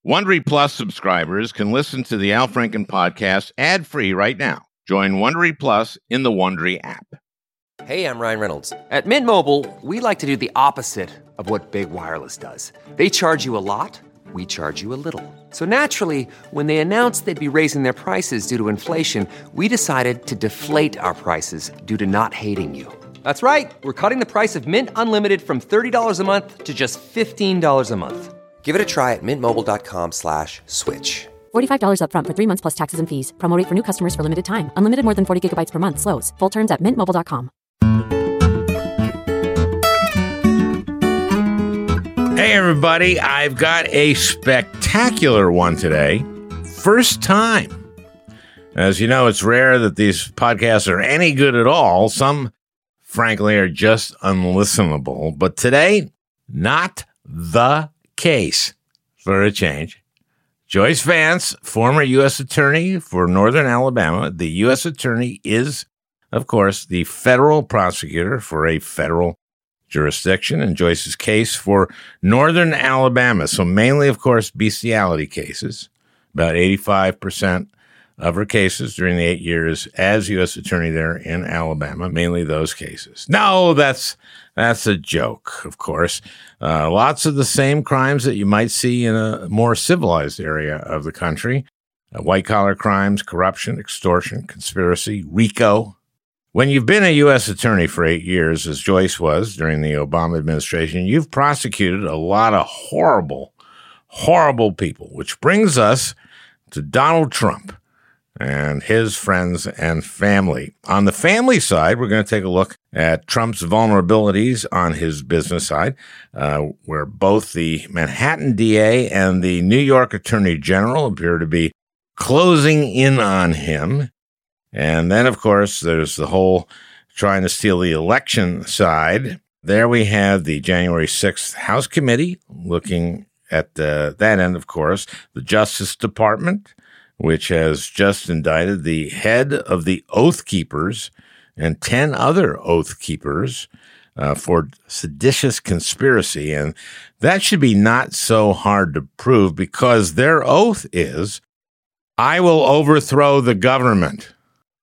Wondery Plus subscribers can listen to the Al Franken podcast ad-free right now. Join Wondery Plus in the Wondery app. Hey, I'm Ryan Reynolds. At Mint Mobile, we like to do the opposite of what Big Wireless does. They charge you a lot, we charge you a little. So naturally, when they announced they'd be raising their prices due to inflation, we decided to deflate our prices due to not hating you. That's right. We're cutting the price of Mint Unlimited from $30 a month to just $15 a month. Give it a try at mintmobile.com/switch. $45 up front for 3 months plus taxes and fees. Promo rate for new customers for limited time. Unlimited more than 40 gigabytes per month. Slows full terms at mintmobile.com. Hey, everybody. I've got a spectacular one today. First time. As you know, it's rare that these podcasts are any good at all. Some, frankly, are just unlistenable. But today, not the case for a change. Joyce Vance, former U.S. Attorney for Northern Alabama. The U.S. Attorney is, of course, the federal prosecutor for a federal jurisdiction, and Joyce's case for Northern Alabama. So mainly, of course, bestiality cases. About 85% of her cases during the 8 years as U.S. Attorney there in Alabama, mainly those cases. No, that's a joke, of course. Lots of the same crimes that you might see in a more civilized area of the country. White-collar crimes, corruption, extortion, conspiracy, RICO. When you've been a U.S. Attorney for 8 years, as Joyce was during the Obama administration, you've prosecuted a lot of horrible, horrible people, which brings us to Donald Trump and his friends and family. On the family side, we're going to take a look at Trump's vulnerabilities on his business side, where both the Manhattan DA and the New York Attorney General appear to be closing in on him. And then, of course, there's the whole trying to steal the election side. There we have the January 6th House Committee looking at that end, of course, the Justice Department, which has just indicted the head of the Oath Keepers and 10 other Oath Keepers for seditious conspiracy. And that should be not so hard to prove because their oath is, I will overthrow the government.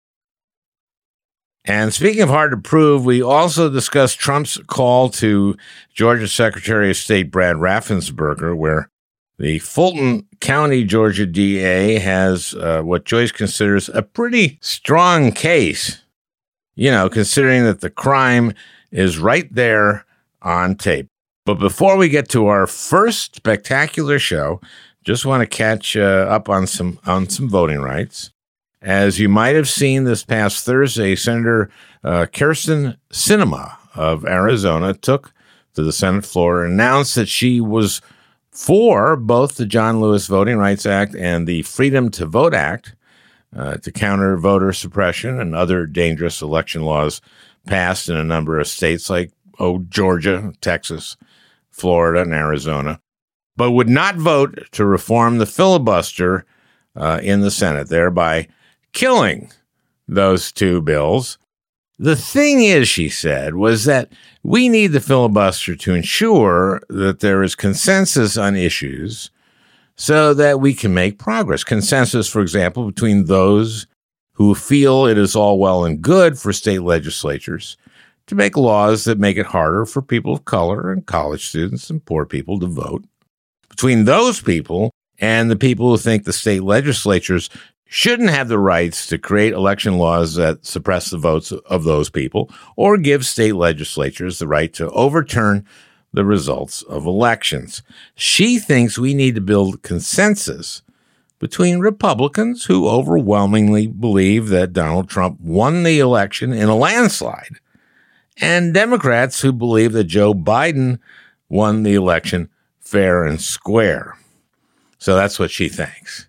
And speaking of hard to prove, we also discussed Trump's call to Georgia Secretary of State Brad Raffensperger, where the Fulton County, Georgia DA has what Joyce considers a pretty strong case, considering that the crime is right there on tape. But before we get to our first spectacular show, just want to catch up on some voting rights. As you might have seen this past Thursday, Senator Kyrsten Sinema of Arizona took to the Senate floor and announced that she was for both the John Lewis Voting Rights Act and the Freedom to Vote Act to counter voter suppression and other dangerous election laws passed in a number of states like Georgia, Texas, Florida, and Arizona, but would not vote to reform the filibuster in the Senate, thereby killing those two bills. The thing is, she said, was that we need the filibuster to ensure that there is consensus on issues so that we can make progress. Consensus, for example, between those who feel it is all well and good for state legislatures to make laws that make it harder for people of color and college students and poor people to vote. Between those people and the people who think the state legislatures shouldn't have the rights to create election laws that suppress the votes of those people or give state legislatures the right to overturn the results of elections. She thinks we need to build consensus between Republicans who overwhelmingly believe that Donald Trump won the election in a landslide and Democrats who believe that Joe Biden won the election fair and square. So that's what she thinks.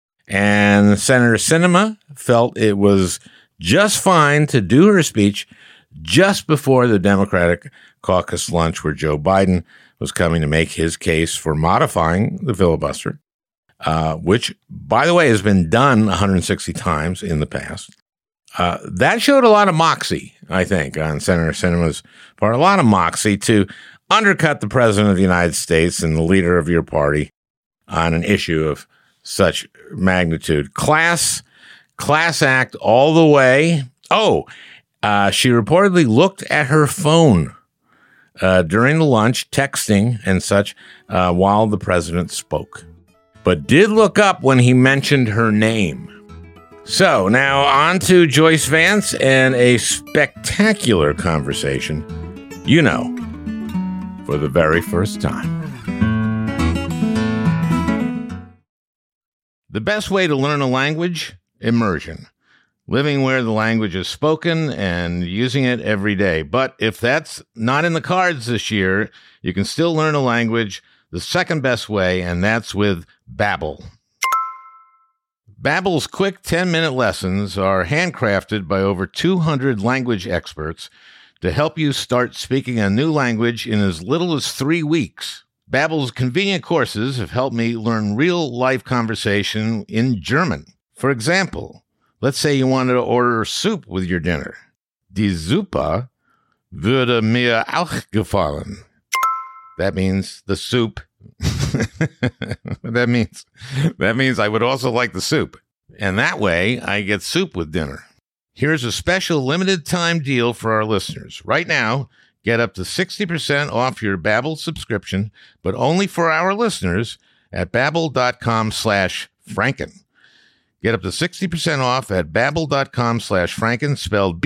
And Senator Sinema felt it was just fine to do her speech just before the Democratic caucus lunch where Joe Biden was coming to make his case for modifying the filibuster, which, by the way, has been done 160 times in the past. That showed a lot of moxie, I think, on Senator Sinema's part, a lot of moxie to undercut the president of the United States and the leader of your party on an issue of such magnitude. Class act all the way. She reportedly looked at her phone during the lunch, texting and such, while the president spoke, but did look up when he mentioned her name. So now on to Joyce Vance and a spectacular conversation, for the very first time. The best way to learn a language? Immersion. Living where the language is spoken and using it every day. But if that's not in the cards this year, you can still learn a language the second best way, and that's with Babbel. Babbel's quick 10-minute lessons are handcrafted by over 200 language experts to help you start speaking a new language in as little as 3 weeks. Babbel's convenient courses have helped me learn real-life conversation in German. For example, let's say you wanted to order soup with your dinner. Die Suppe würde mir auch gefallen. That means the soup. That means I would also like the soup. And that way, I get soup with dinner. Here's a special limited time deal for our listeners. Right now, get up to 60% off your Babbel subscription, but only for our listeners at babbel.com/Franken. Get up to 60% off at babbel.com/Franken, spelled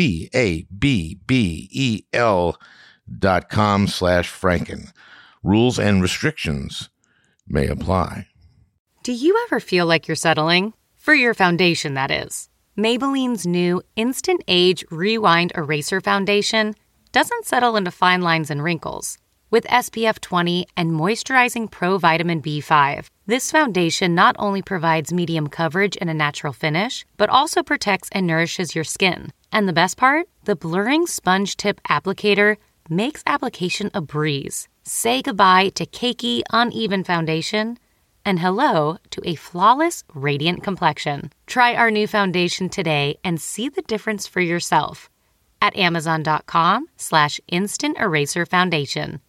BABBEL.com/Franken. Rules and restrictions may apply. Do you ever feel like you're settling? For your foundation, that is. Maybelline's new Instant Age Rewind Eraser Foundation doesn't settle into fine lines and wrinkles. With SPF 20 and moisturizing Pro Vitamin B5, this foundation not only provides medium coverage and a natural finish, but also protects and nourishes your skin. And the best part? The blurring sponge tip applicator makes application a breeze. Say goodbye to cakey, uneven foundation and hello to a flawless, radiant complexion. Try our new foundation today and see the difference for yourself at Amazon.com/Instant Eraser Foundation.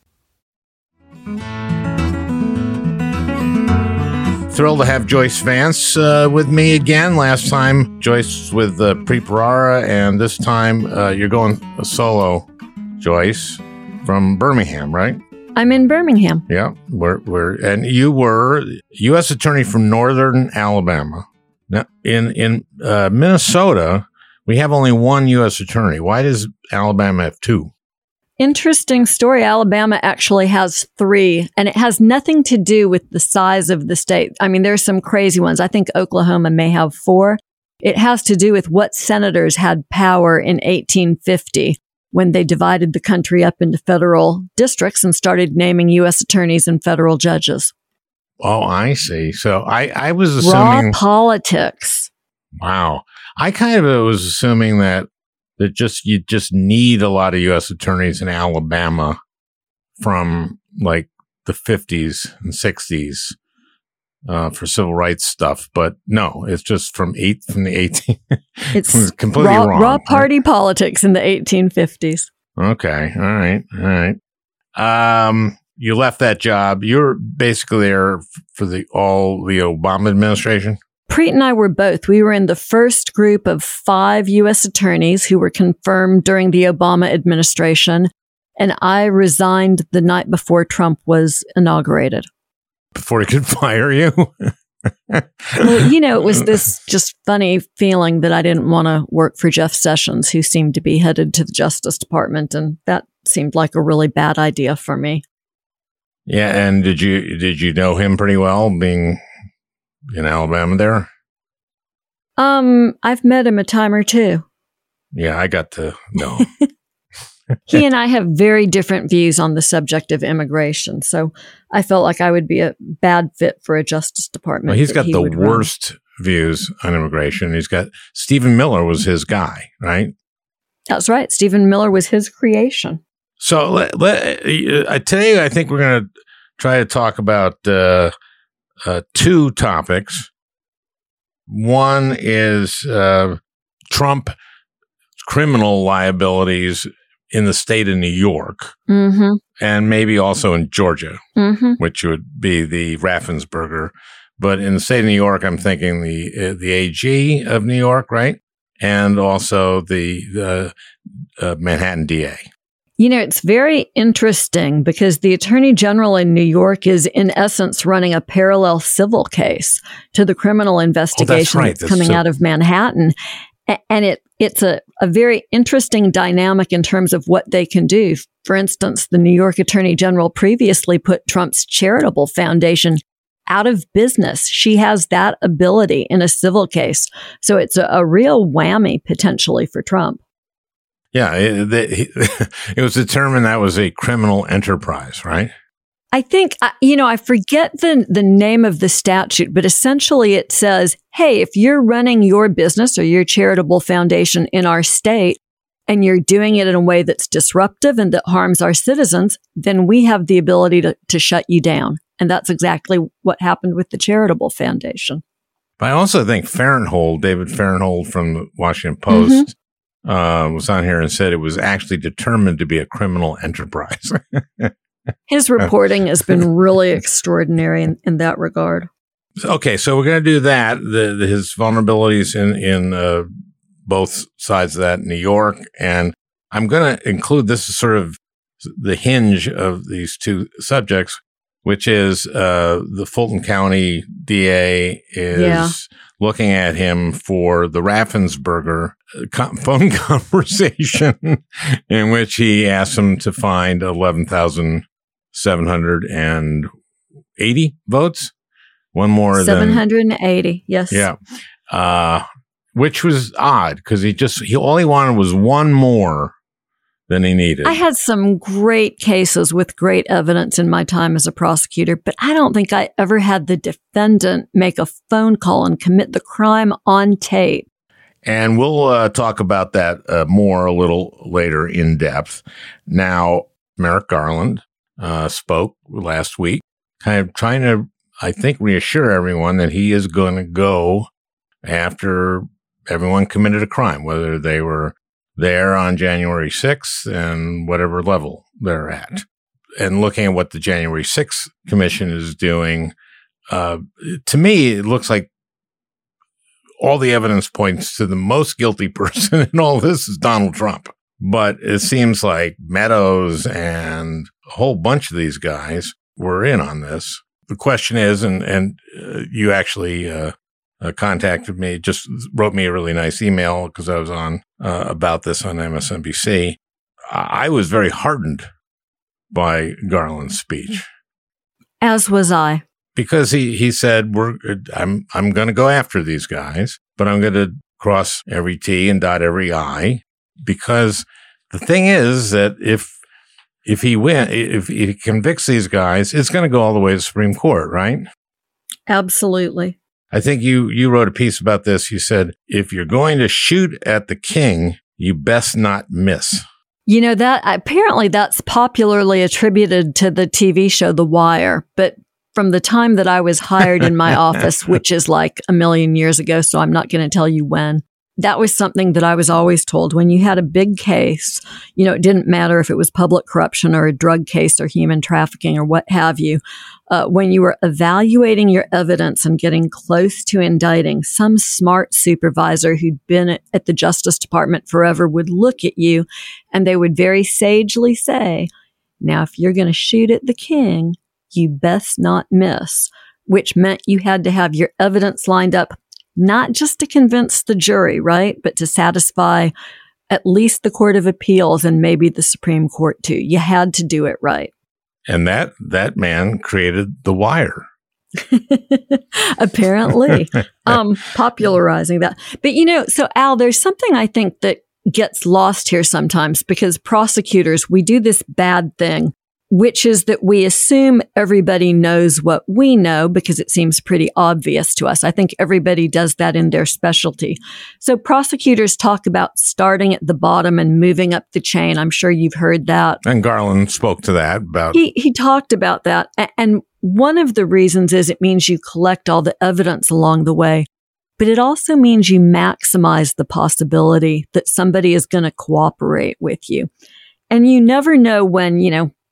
Thrilled to have Joyce Vance with me again. Last time, Joyce with Preet Bharara, and this time you're going solo, Joyce, from Birmingham, right? I'm in Birmingham. Yeah, and you were U.S. Attorney from Northern Alabama. Now, in Minnesota, we have only one U.S. Attorney. Why does Alabama have two? Interesting story. Alabama actually has 3, and it has nothing to do with the size of the state. I mean, there's some crazy ones. I think Oklahoma may have 4. It has to do with what senators had power in 1850 when they divided the country up into federal districts and started naming U.S. attorneys and federal judges. Oh, I see. So I was assuming... Raw politics. Wow. I kind of was assuming that you just need a lot of U.S. attorneys in Alabama from like the 50s and 60s for civil rights stuff. But no, it's just from the 18. It's completely wrong. Raw party politics in the 1850s. Okay. All right. You left that job. You're basically there for the Obama administration. Preet and I were both. We were in the first group of 5 U.S. attorneys who were confirmed during the Obama administration, and I resigned the night before Trump was inaugurated. Before he could fire you? Well, it was this just funny feeling that I didn't want to work for Jeff Sessions, who seemed to be headed to the Justice Department, and that seemed like a really bad idea for me. Yeah, and did you know him pretty well, being in Alabama there? I've met him a time or two. Yeah, I got to know. He and I have very different views on the subject of immigration, so I felt like I would be a bad fit for a Justice Department. Well, he's got the worst views on immigration. He's got Stephen Miller was his guy, right? That's right. Stephen Miller was his creation. So today I think we're going to try to talk about 2 topics. One is Trump criminal liabilities in the state of New York. Mm-hmm. and maybe also in Georgia, Mm-hmm. which would be the Raffensperger. But in the state of New York, I'm thinking the AG of New York, right? And also the Manhattan DA. You know, it's very interesting because the Attorney General in New York is, in essence, running a parallel civil case to the criminal investigation that's coming out of Manhattan. And it's a very interesting dynamic in terms of what they can do. For instance, the New York Attorney General previously put Trump's charitable foundation out of business. She has that ability in a civil case. So it's a real whammy potentially for Trump. Yeah, it was determined that was a criminal enterprise, right? I think, I forget the name of the statute, but essentially it says, hey, if you're running your business or your charitable foundation in our state and you're doing it in a way that's disruptive and that harms our citizens, then we have the ability to shut you down. And that's exactly what happened with the charitable foundation. But I also think David Fahrenthold from the Washington Post, was on here and said it was actually determined to be a criminal enterprise. His reporting has been really extraordinary in that regard. Okay, so we're going to do that. His vulnerabilities in both sides of that, New York, and I'm going to include this as sort of the hinge of these two subjects, which is the Fulton County DA is looking at him for the Raffensperger phone conversation in which he asked him to find 11,780 votes. One more 780, yes. Yeah. Which was odd because all he wanted was one more than he needed. I had some great cases with great evidence in my time as a prosecutor, but I don't think I ever had the defendant make a phone call and commit the crime on tape. And we'll talk about that more a little later in depth. Now, Merrick Garland spoke last week, kind of trying to, I think, reassure everyone that he is going to go after everyone committed a crime, whether they were there on January 6th and whatever level they're at. And looking at what the January 6th Commission is doing, to me, it looks like all the evidence points to the most guilty person in all this is Donald Trump. But it seems like Meadows and a whole bunch of these guys were in on this. The question is, and you actually contacted me, just wrote me a really nice email because I was on about this on MSNBC. I was very heartened by Garland's speech. As was I. Because he said, I'm going to go after these guys, but I'm going to cross every T and dot every I. Because the thing is that if he convicts these guys, it's going to go all the way to the Supreme Court, right? Absolutely. I think you wrote a piece about this. You said, if you're going to shoot at the king, you best not miss. You know, that apparently that's popularly attributed to the TV show The Wire, but from the time that I was hired in my office, which is like a million years ago, so I'm not going to tell you when, that was something that I was always told. When you had a big case, you know, it didn't matter if it was public corruption or a drug case or human trafficking or what have you. When you were evaluating your evidence and getting close to indicting, some smart supervisor who'd been at the Justice Department forever would look at you and they would very sagely say, now, if you're going to shoot at the king, you best not miss, which meant you had to have your evidence lined up, not just to convince the jury, right? But to satisfy at least the Court of Appeals and maybe the Supreme Court too. You had to do it right. And that man created The Wire. Apparently, popularizing that. But you know, so Al, there's something I think that gets lost here sometimes because prosecutors, we do this bad thing, which is that we assume everybody knows what we know because it seems pretty obvious to us. I think everybody does that in their specialty. So prosecutors talk about starting at the bottom and moving up the chain. I'm sure you've heard that. And Garland spoke to that about. He talked about that. And one of the reasons is it means you collect all the evidence along the way, but it also means you maximize the possibility that somebody is going to cooperate with you. And you never know when, you know,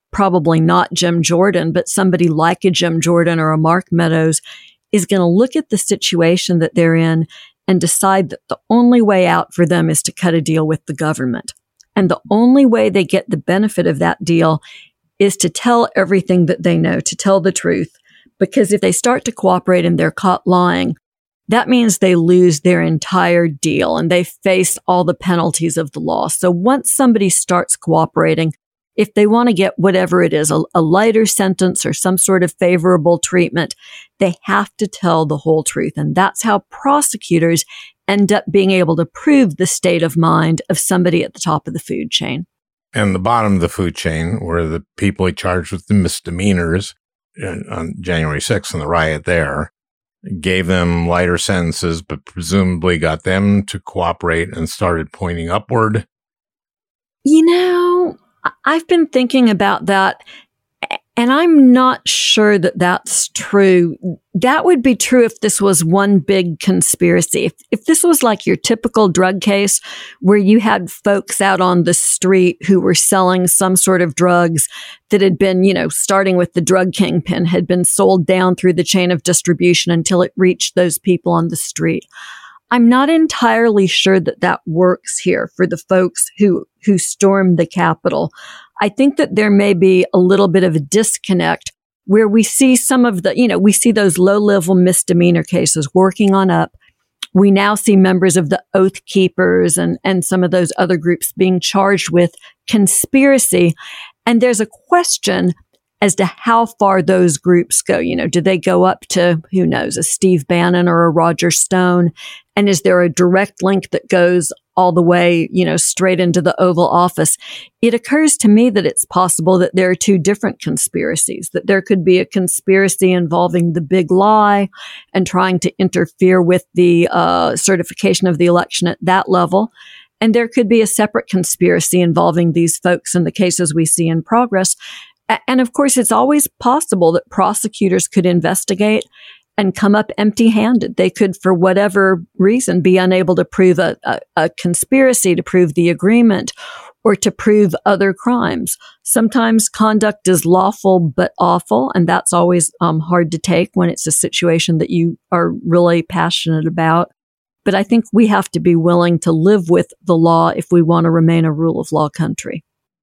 probably not Jim Jordan, but somebody like a Jim Jordan or a Mark Meadows is going to look at the situation that they're in and decide that the only way out for them is to cut a deal with the government. And the only way they get the benefit of that deal is to tell everything that they know, to tell the truth. Because if they start to cooperate and they're caught lying, that means they lose their entire deal and they face all the penalties of the law. So once somebody starts cooperating, if they want to get whatever it is, a lighter sentence or some sort of favorable treatment, they have to tell the whole truth. And that's how prosecutors end up being able to prove the state of mind of somebody at the top of the food chain. And the bottom of the food chain were the people he charged with the misdemeanors on January 6th and the riot there, gave them lighter sentences, but presumably got them to cooperate and started pointing upward. You know, I've been thinking about that, and I'm not sure that that's true. That would be true if this was one big conspiracy. If this was like your typical drug case where you had folks out on the street who were selling some sort of drugs that had been, starting with the drug kingpin, had been sold down through the chain of distribution until it reached those people on the street. I'm not entirely sure that that works here for the folks who stormed the Capitol. I think that there may be a little bit of a disconnect where we see some of the, we see those low-level misdemeanor cases working on up. We now see members of the Oath Keepers and some of those other groups being charged with conspiracy. And there's a question as to how far those groups go. Do they go up to, who knows, a Steve Bannon or a Roger Stone? And is there a direct link that goes all the way, straight into the Oval Office? It occurs to me that it's possible that there are two different conspiracies, that there could be a conspiracy involving the big lie and trying to interfere with the certification of the election at that level. And there could be a separate conspiracy involving these folks in the cases we see in progress. And of course, it's always possible that prosecutors could investigate and come up empty-handed. They could, for whatever reason, be unable to prove a conspiracy, to prove the agreement, or to prove other crimes. Sometimes conduct is lawful but awful, and that's always hard to take when it's a situation that you are really passionate about. But I think we have to be willing to live with the law if we want to remain a rule of law country.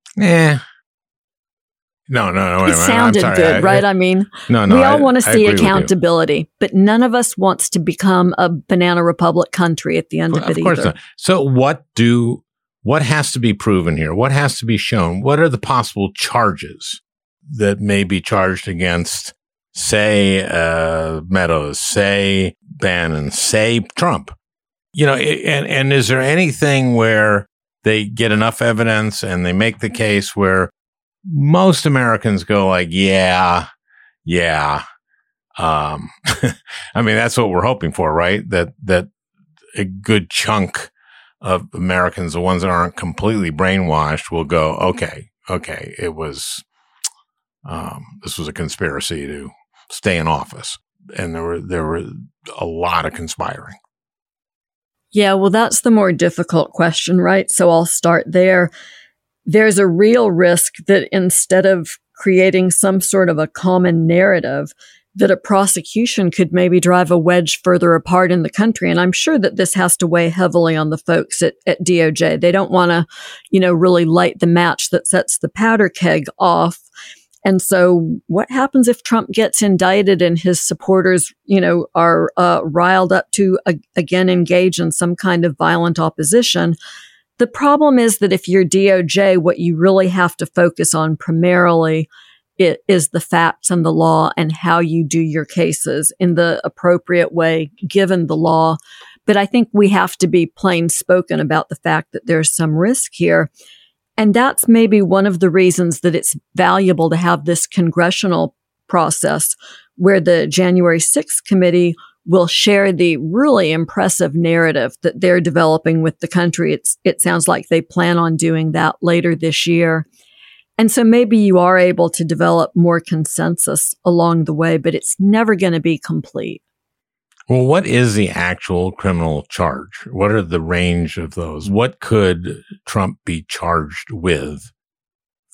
No. It sounded good, right? We all want to see accountability, but none of us wants to become a banana republic country at the end of it either. Of course not. So what has to be proven here? What has to be shown? What are the possible charges that may be charged against, say, Meadows, say, Bannon, say, Trump? And is there anything where they get enough evidence and they make the case where most Americans go like, yeah. That's what we're hoping for, right? That a good chunk of Americans, the ones that aren't completely brainwashed, will go, okay, it was, this was a conspiracy to stay in office. And there were a lot of conspiring. Yeah, well, that's the more difficult question, right? So I'll start there. There's a real risk that instead of creating some sort of a common narrative, that a prosecution could maybe drive a wedge further apart in the country. And I'm sure that this has to weigh heavily on the folks at DOJ. They don't want to, really light the match that sets the powder keg off. And so what happens if Trump gets indicted and his supporters, are riled up to again engage in some kind of violent opposition? The problem is that if you're DOJ, what you really have to focus on primarily is the facts and the law and how you do your cases in the appropriate way, given the law. But I think we have to be plain spoken about the fact that there's some risk here. And that's maybe one of the reasons that it's valuable to have this congressional process where the January 6th committee will share the really impressive narrative that they're developing with the country. It sounds like they plan on doing that later this year. And so maybe you are able to develop more consensus along the way, but it's never going to be complete. Well, what is the actual criminal charge? What are the range of those? What could Trump be charged with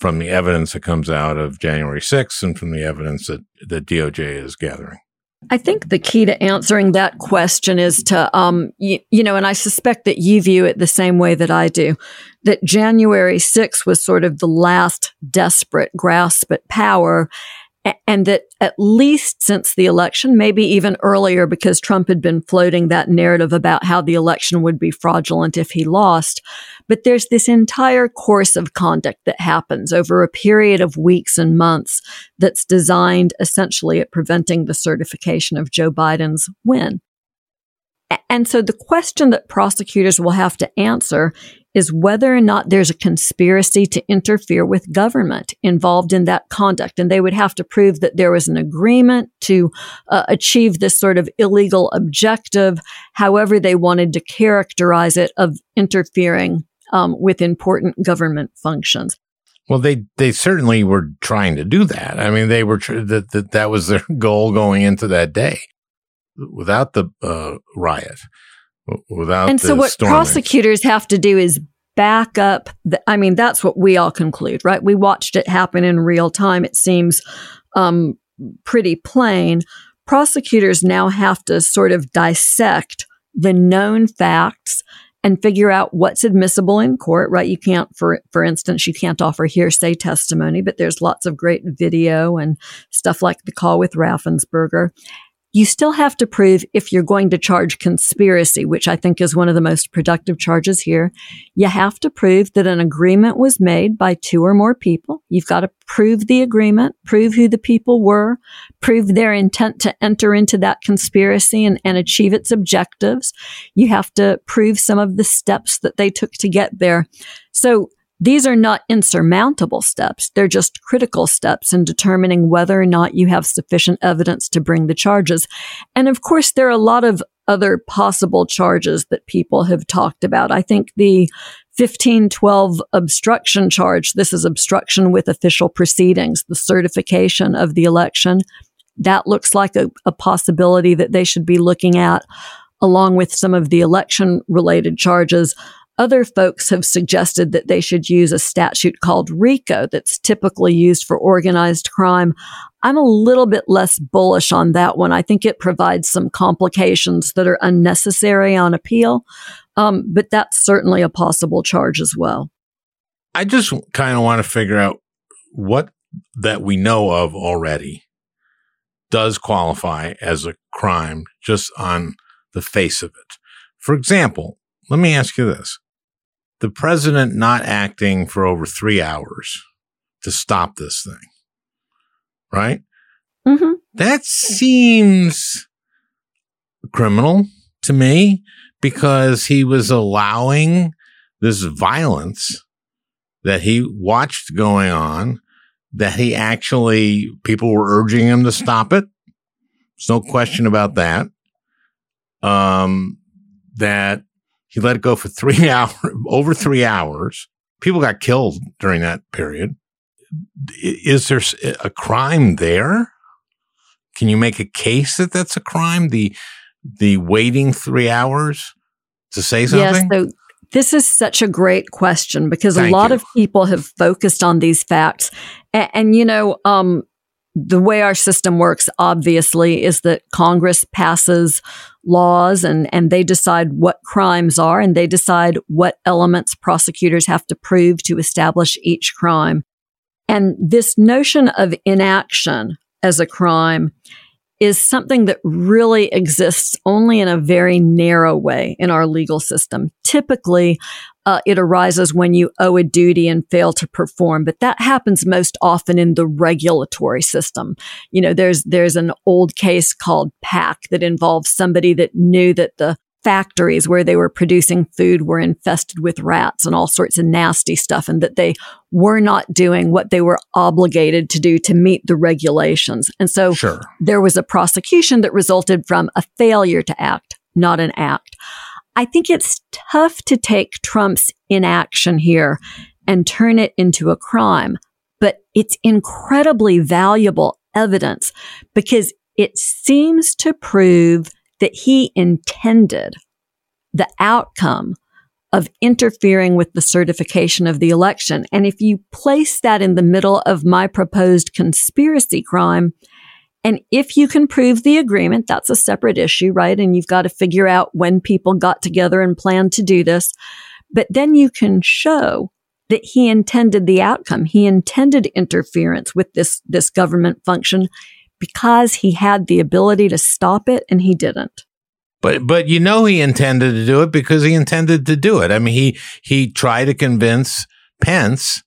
from the evidence that comes out of January 6th and from the evidence that the DOJ is gathering? I think the key to answering that question is to, and I suspect that you view it the same way that I do, that January 6th was sort of the last desperate grasp at power, and that at least since the election, maybe even earlier, because Trump had been floating that narrative about how the election would be fraudulent if he lost. But there's this entire course of conduct that happens over a period of weeks and months that's designed essentially at preventing the certification of Joe Biden's win. And so the question that prosecutors will have to answer is whether or not there's a conspiracy to interfere with government involved in that conduct. And they would have to prove that there was an agreement to achieve this sort of illegal objective, however they wanted to characterize it, of interfering with important government functions. Well, they certainly were trying to do that. I mean, they were that was their goal going into that day. Without the riot, without and the so what storming. Prosecutors have to do is back up. That's what we all conclude, right? We watched it happen in real time. It seems pretty plain. Prosecutors now have to sort of dissect the known facts and figure out what's admissible in court, right? You can't, for instance, you can't offer hearsay testimony, but there's lots of great video and stuff like the call with Raffensperger. You still have to prove, if you're going to charge conspiracy, which I think is one of the most productive charges here, you have to prove that an agreement was made by two or more people. You've got to prove the agreement, prove who the people were, prove their intent to enter into that conspiracy and achieve its objectives. You have to prove some of the steps that they took to get there. So these are not insurmountable steps. They're just critical steps in determining whether or not you have sufficient evidence to bring the charges. And of course, there are a lot of other possible charges that people have talked about. I think the 1512 obstruction charge, this is obstruction with official proceedings, the certification of the election. That looks like a possibility that they should be looking at, along with some of the election-related charges. Other folks have suggested that they should use a statute called RICO that's typically used for organized crime. I'm a little bit less bullish on that one. I think it provides some complications that are unnecessary on appeal, but that's certainly a possible charge as well. I just kind of want to figure out what that we know of already does qualify as a crime just on the face of it. For example, let me ask you this. The president not acting for over 3 hours to stop this thing, right? Mm-hmm. That seems criminal to me because he was allowing this violence that he watched going on, that he actually, people were urging him to stop it. There's no question about that. That he let it go for 3 hours, over 3 hours. People got killed during that period. Is there a crime there? Can you make a case that that's a crime? The waiting 3 hours to say something? Yes, so this is such a great question because a lot of people have focused on these facts. And the way our system works, obviously, is that Congress passes laws and they decide what crimes are and they decide what elements prosecutors have to prove to establish each crime. And this notion of inaction as a crime is something that really exists only in a very narrow way in our legal system. Typically, it arises when you owe a duty and fail to perform, but that happens most often in the regulatory system. There's an old case called Pack that involves somebody that knew that the factories where they were producing food were infested with rats and all sorts of nasty stuff, and that they were not doing what they were obligated to do to meet the regulations. And so there was a prosecution that resulted from a failure to act, not an act. I think it's tough to take Trump's inaction here and turn it into a crime, but it's incredibly valuable evidence because it seems to prove that he intended the outcome of interfering with the certification of the election. And if you place that in the middle of my proposed conspiracy crime, and if you can prove the agreement, that's a separate issue, right? And you've got to figure out when people got together and planned to do this. But then you can show that he intended the outcome. He intended interference with this government function because he had the ability to stop it, and he didn't. But he intended to do it because he intended to do it. I mean, he tried to convince Pence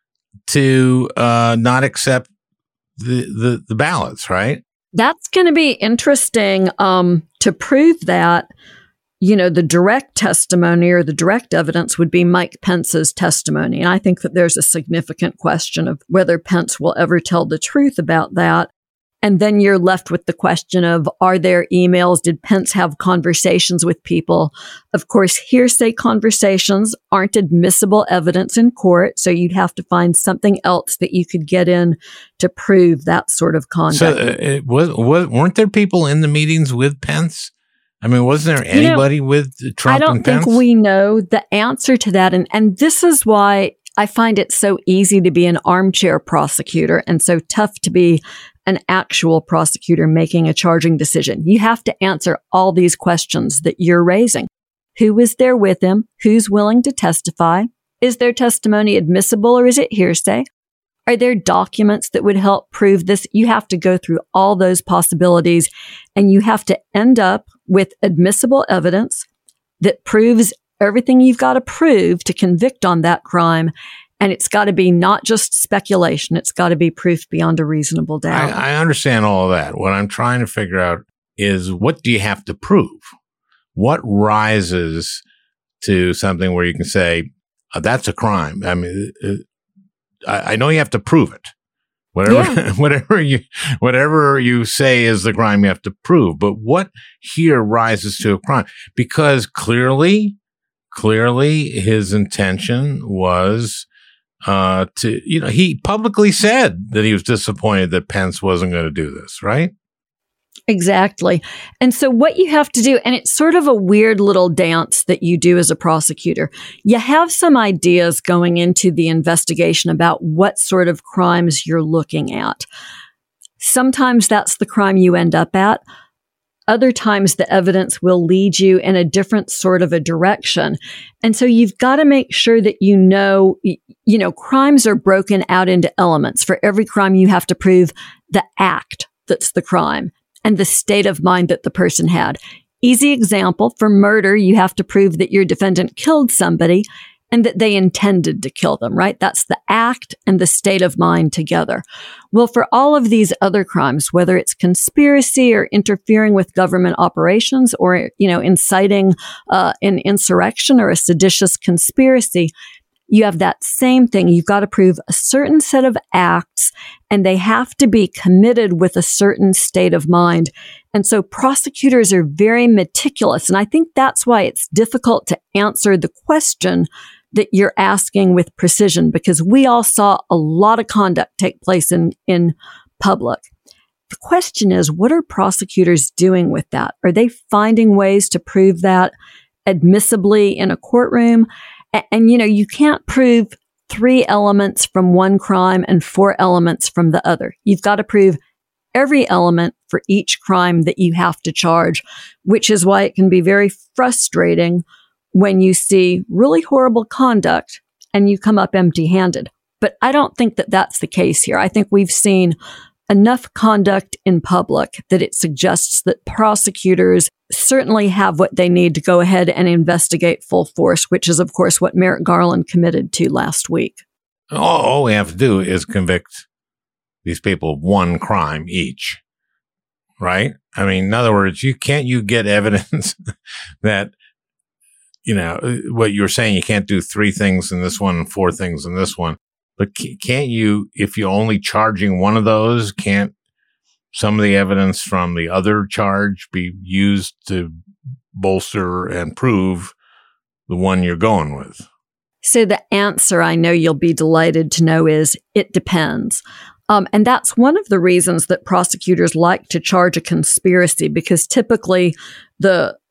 to not accept the ballots, right? That's going to be interesting to prove that. The direct testimony or the direct evidence would be Mike Pence's testimony. And I think that there's a significant question of whether Pence will ever tell the truth about that. And then you're left with the question of, are there emails? Did Pence have conversations with people? Of course, hearsay conversations aren't admissible evidence in court. So you'd have to find something else that you could get in to prove that sort of conduct. So weren't there people in the meetings with Pence? I mean, wasn't there anybody with Trump and Pence? I don't think we know the answer to that. And this is why I find it so easy to be an armchair prosecutor and so tough to be an actual prosecutor making a charging decision. You have to answer all these questions that you're raising. Who was there with him? Who's willing to testify? Is their testimony admissible or is it hearsay? Are there documents that would help prove this? You have to go through all those possibilities, and you have to end up with admissible evidence that proves everything you've got to prove to convict on that crime. And it's got to be not just speculation. It's got to be proof beyond a reasonable doubt. I understand all of that. What I'm trying to figure out is, what do you have to prove? What rises to something where you can say, that's a crime? I mean, I know you have to prove it. Whatever you say is the crime, you have to prove. But what here rises to a crime? Because clearly his intention was he publicly said that he was disappointed that Pence wasn't going to do this, right? Exactly. And so what you have to do, and it's sort of a weird little dance that you do as a prosecutor, you have some ideas going into the investigation about what sort of crimes you're looking at. Sometimes that's the crime you end up at. Other times the evidence will lead you in a different sort of a direction. And so you've got to make sure that crimes are broken out into elements. For every crime, you have to prove the act that's the crime and the state of mind that the person had. Easy example, for murder, you have to prove that your defendant killed somebody and that they intended to kill them, right? That's the act and the state of mind together. Well, for all of these other crimes, whether it's conspiracy or interfering with government operations or, inciting an insurrection or a seditious conspiracy, you have that same thing. You've got to prove a certain set of acts, and they have to be committed with a certain state of mind. And so prosecutors are very meticulous. And I think that's why it's difficult to answer the question that you're asking with precision, because we all saw a lot of conduct take place in public. The question is, what are prosecutors doing with that? Are they finding ways to prove that admissibly in a courtroom? And you can't prove 3 elements from one crime and 4 elements from the other. You've got to prove every element for each crime that you have to charge, which is why it can be very frustrating when you see really horrible conduct and you come up empty-handed. But I don't think that that's the case here. I think we've seen enough conduct in public that it suggests that prosecutors certainly have what they need to go ahead and investigate full force, which is, of course, what Merrick Garland committed to last week. All we have to do is convict these people of one crime each, right? I mean, in other words, you get evidence that, what you're saying, you can't do 3 things in this one and 4 things in this one. But can't you, if you're only charging one of those, can't some of the evidence from the other charge be used to bolster and prove the one you're going with? So the answer, I know you'll be delighted to know, is it depends. And that's one of the reasons that prosecutors like to charge a conspiracy, because typically the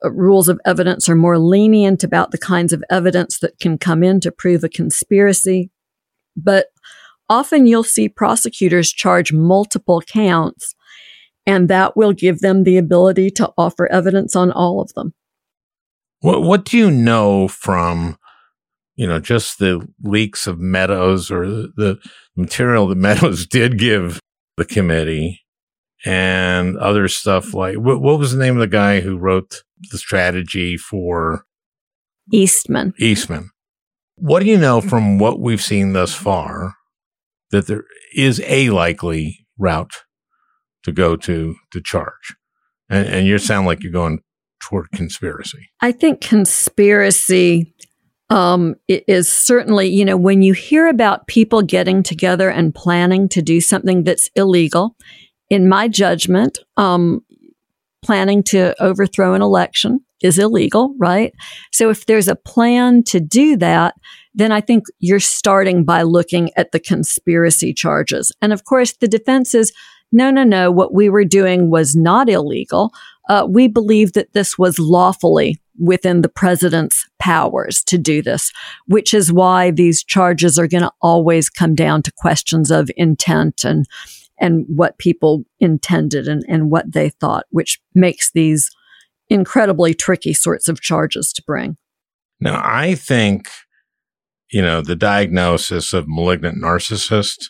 rules of evidence are more lenient about the kinds of evidence that can come in to prove a conspiracy. But often you'll see prosecutors charge multiple counts, and that will give them the ability to offer evidence on all of them. What do you know from, just the leaks of Meadows or the material that Meadows did give the committee and other stuff like, what was the name of the guy who wrote the strategy for Eastman? What do you know from what we've seen thus far that there is a likely route to go to charge? And you sound like you're going toward conspiracy. I think conspiracy it is certainly, when you hear about people getting together and planning to do something that's illegal, in my judgment, planning to overthrow an election is illegal, right? So if there's a plan to do that, then I think you're starting by looking at the conspiracy charges. And of course, the defense is, no, what we were doing was not illegal. We believe that this was lawfully within the president's powers to do this, which is why these charges are going to always come down to questions of intent and what people intended and what they thought, which makes these incredibly tricky sorts of charges to bring. Now, I think, the diagnosis of malignant narcissist,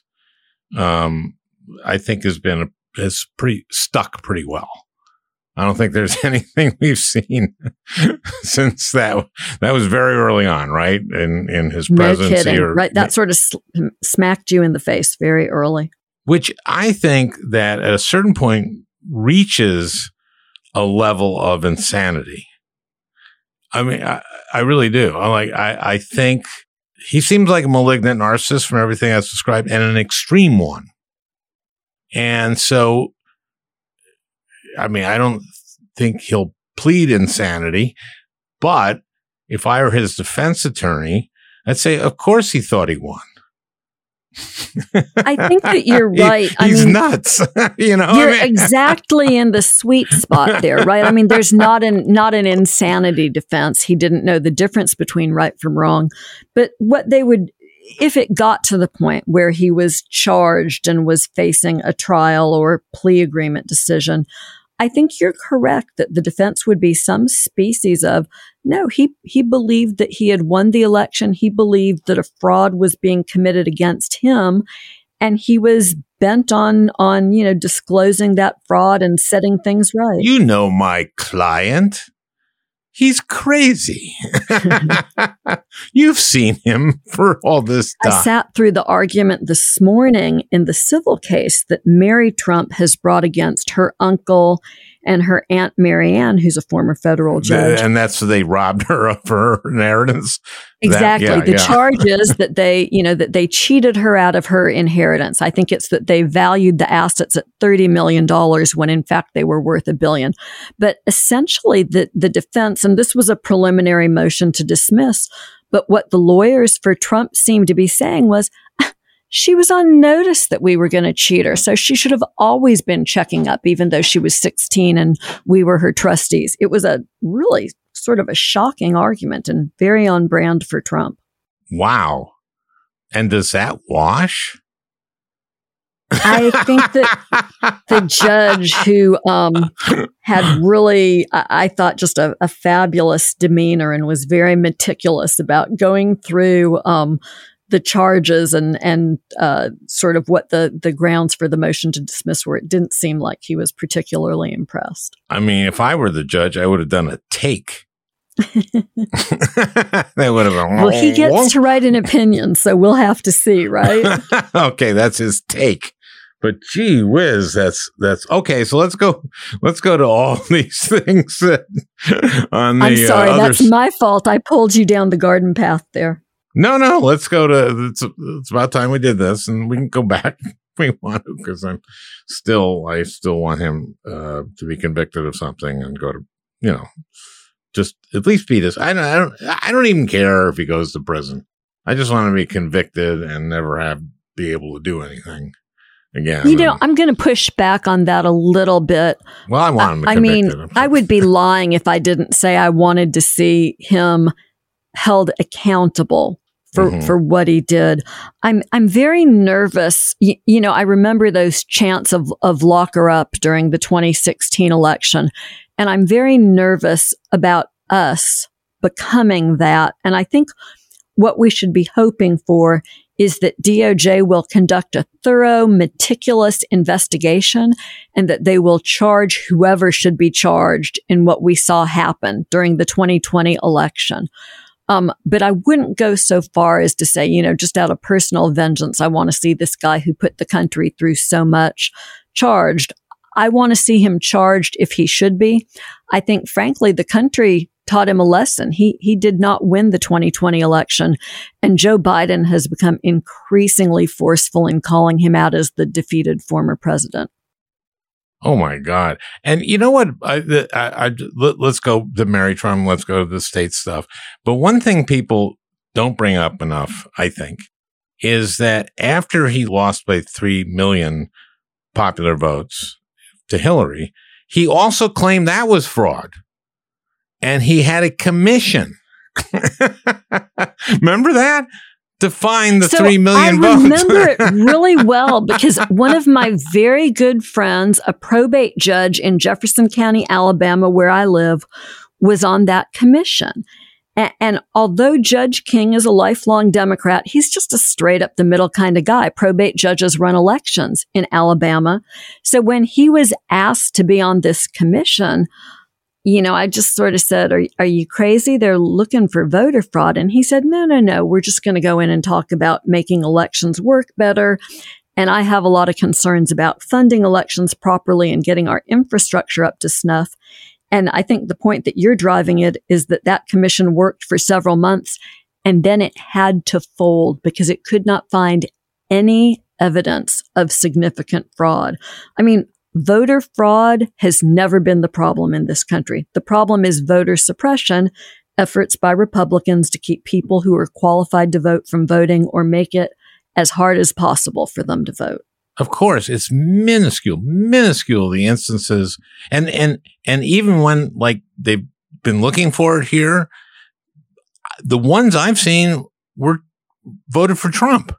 I think has stuck pretty well. I don't think there's anything we've seen since that was very early on, right? In his presidency. No kidding, right? That sort of smacked you in the face very early. Which I think that at a certain point reaches a level of insanity. I mean, I really do. I think he seems like a malignant narcissist from everything that's described, and an extreme one. And so, I mean, I don't think he'll plead insanity, but if I were his defense attorney, I'd say, of course he thought he won. I think that you're right. He's nuts. You're exactly in the sweet spot there, right? I mean, there's not an insanity defense. He didn't know the difference between right from wrong. But what they would, if it got to the point where he was charged and was facing a trial or plea agreement decision, I think you're correct that the defense would be some species of, no, he believed that he had won the election. He believed that a fraud was being committed against him. And he was bent on disclosing that fraud and setting things right. My client. He's crazy. You've seen him for all this time. I sat through the argument this morning in the civil case that Mary Trump has brought against her uncle and her Aunt Marianne, who's a former federal judge. And that's they robbed her of her inheritance. Exactly. The charge is that they cheated her out of her inheritance. I think it's that they valued the assets at $30 million when in fact they were worth $1 billion. But essentially the defense, and this was a preliminary motion to dismiss, but what the lawyers for Trump seemed to be saying was, she was on notice that we were going to cheat her. So she should have always been checking up, even though she was 16 and we were her trustees. It was a really sort of a shocking argument and very on brand for Trump. Wow. And does that wash? I think that the judge who had really, I thought, just a fabulous demeanor and was very meticulous about going through the charges and sort of what the grounds for the motion to dismiss were. It didn't seem like he was particularly impressed. I mean, if I were the judge, I would have done a take. They would have been, well, he gets to write an opinion, so we'll have to see, right? Okay, that's his take. But gee whiz, that's okay. So let's go to all these things on the. I'm sorry, that's my fault. I pulled you down the garden path there. No, let's go to, it's about time we did this, and we can go back if we want to, because I still want him to be convicted of something and go to, just at least beat us. I don't even care if he goes to prison. I just want to be convicted and never be able to do anything. again. You know, I'm going to push back on that a little bit. Well, I want him to I I would be lying if I didn't say I wanted to see him held accountable for what he did. I'm very nervous. You know, I remember those chants of lock her up during the 2016 election, and I'm very nervous about us becoming that. And I think what we should be hoping for is that DOJ will conduct a thorough, meticulous investigation and that they will charge whoever should be charged in what we saw happen during the 2020 election. But I wouldn't go so far as to say, you know, just out of personal vengeance, I want to see this guy who put the country through so much charged. I want to see him charged if he should be. I think, frankly, the country taught him a lesson. He did not win the 2020 election, and Joe Biden has become increasingly forceful in calling him out as the defeated former president. Oh my God! And you know what? Let's go to Mary Trump. Let's go to the state stuff. But one thing people don't bring up enough, I think, is that after he lost by 3 million popular votes to Hillary, he also claimed that was fraud. And he had a commission. Remember that? To find the 3 million votes. I remember it really well because one of my very good friends, a probate judge in Jefferson County, Alabama, where I live, was on that commission. And although Judge King is a lifelong Democrat, he's just a straight up the middle kind of guy. Probate judges run elections in Alabama. So when he was asked to be on this commission, you know, I just sort of said, are you crazy? They're looking for voter fraud. And he said, no. We're just going to go in and talk about making elections work better. And I have a lot of concerns about funding elections properly and getting our infrastructure up to snuff. And I think the point that you're driving it is that commission worked for several months and then it had to fold because it could not find any evidence of significant fraud. I mean, voter fraud has never been the problem in this country. The problem is voter suppression, efforts by Republicans to keep people who are qualified to vote from voting or make it as hard as possible for them to vote. Of course, it's minuscule, the instances. And even when like they've been looking for it here, the ones I've seen were voted for Trump.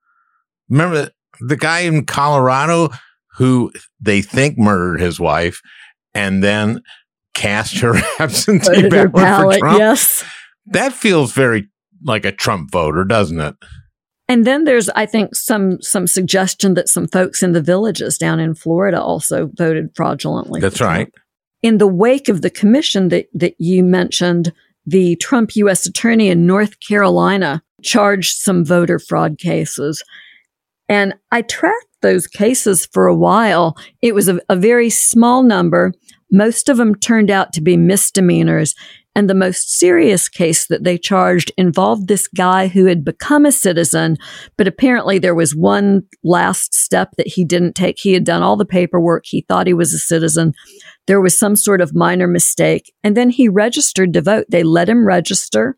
Remember the guy in Colorado who they think murdered his wife and then cast her absentee ballot for Trump. Yes. That feels very like a Trump voter, doesn't it? And then there's, I think, some suggestion that some folks in the villages down in Florida also voted fraudulently. That's right. In the wake of the commission that you mentioned, the Trump U.S. attorney in North Carolina charged some voter fraud cases. And I tracked those cases for a while. It was a very small number. Most of them turned out to be misdemeanors. And the most serious case that they charged involved this guy who had become a citizen, but apparently there was one last step that he didn't take. He had done all the paperwork. He thought he was a citizen. There was some sort of minor mistake. And then he registered to vote. They let him register.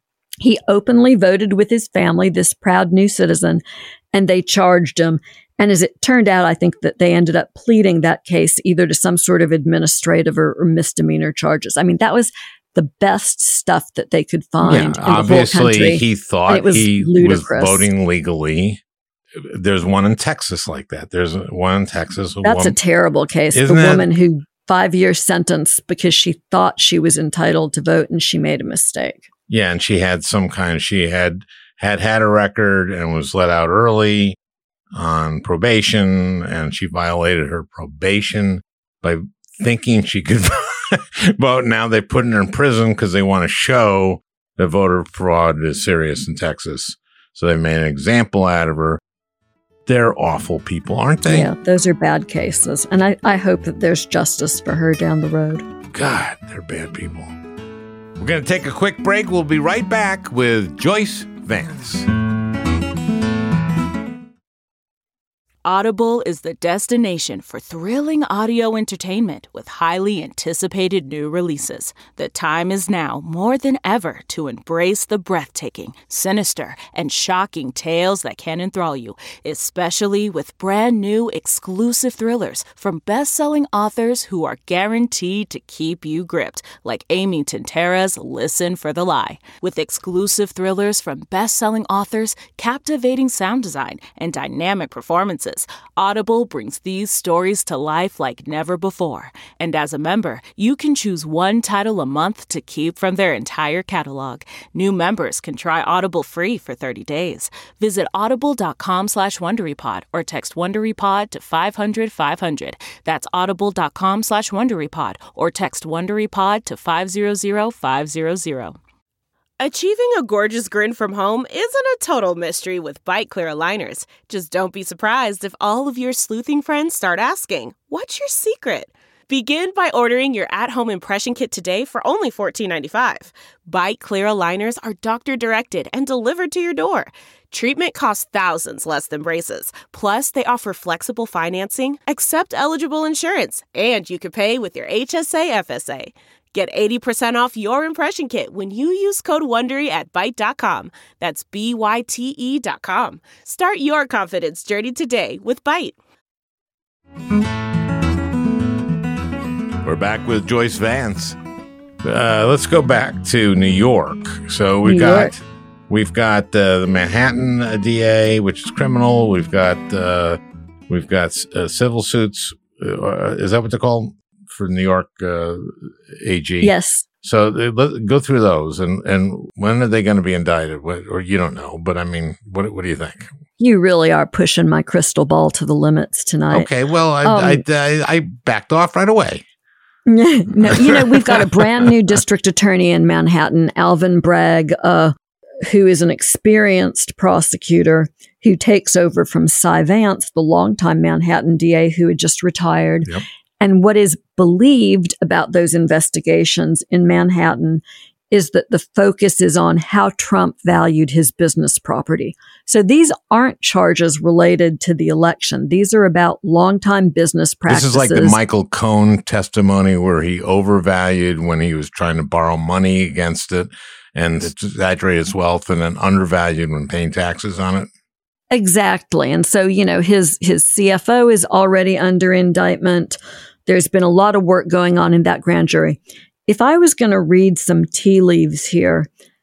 He openly voted with his family, this proud new citizen, and they charged him. And as it turned out, I think that they ended up pleading that case either to some sort of administrative or misdemeanor charges. I mean, that was the best stuff that they could find in the obviously, whole country. He thought he ludicrous. Was voting legally. There's one in Texas like that. There's one in Texas. That's a terrible case. Isn't the woman who 5-year sentence because she thought she was entitled to vote and she made a mistake. Yeah, and she had she had a record and was let out early on probation, and she violated her probation by thinking she could vote. Now they put her in prison because they want to show that voter fraud is serious in Texas. So they made an example out of her. They're awful people, aren't they? Yeah, those are bad cases. And I hope that there's justice for her down the road. God, they're bad people. We're going to take a quick break. We'll be right back with Joyce Vance. Audible is the destination for thrilling audio entertainment with highly anticipated new releases. The time is now more than ever to embrace the breathtaking, sinister, and shocking tales that can enthrall you, especially with brand new exclusive thrillers from best-selling authors who are guaranteed to keep you gripped, like Amy Tintera's Listen for the Lie. With exclusive thrillers from best-selling authors, captivating sound design, and dynamic performances, Audible brings these stories to life like never before. And as a member, you can choose one title a month to keep from their entire catalog. New members can try Audible free for 30 days. Visit audible.com/WonderyPod or text WonderyPod to 500-500. That's audible.com/WonderyPod or text WonderyPod to 500-500. Achieving a gorgeous grin from home isn't a total mystery with Byte Clear aligners. Just don't be surprised if all of your sleuthing friends start asking, "What's your secret?" Begin by ordering your at-home impression kit today for only $14.95. Byte Clear aligners are doctor-directed and delivered to your door. Treatment costs thousands less than braces. Plus, they offer flexible financing, accept eligible insurance, and you can pay with your HSA FSA. Get 80% off your impression kit when you use code WONDERY at Byte.com. That's BYTE.com. Start your confidence journey today with Byte. We're back with Joyce Vance. Let's go back to New York. So we've got the Manhattan DA, which is criminal. We've got civil suits. Is that what they're called? For New York AG. Yes. So let's go through those, and when are they going to be indicted? Or you don't know, but I mean, what do you think? You really are pushing my crystal ball to the limits tonight. Okay, well, I backed off right away. No, we've got a brand new district attorney in Manhattan, Alvin Bragg, who is an experienced prosecutor who takes over from Cy Vance, the longtime Manhattan DA who had just retired. Yep. And what is believed about those investigations in Manhattan is that the focus is on how Trump valued his business property. So these aren't charges related to the election. These are about longtime business practices. This is like the Michael Cohen testimony where he overvalued when he was trying to borrow money against it and exaggerate his wealth, and then undervalued when paying taxes on it. Exactly. And so, his CFO is already under indictment. There's been a lot of work going on in that grand jury. If I was going to read some tea leaves here,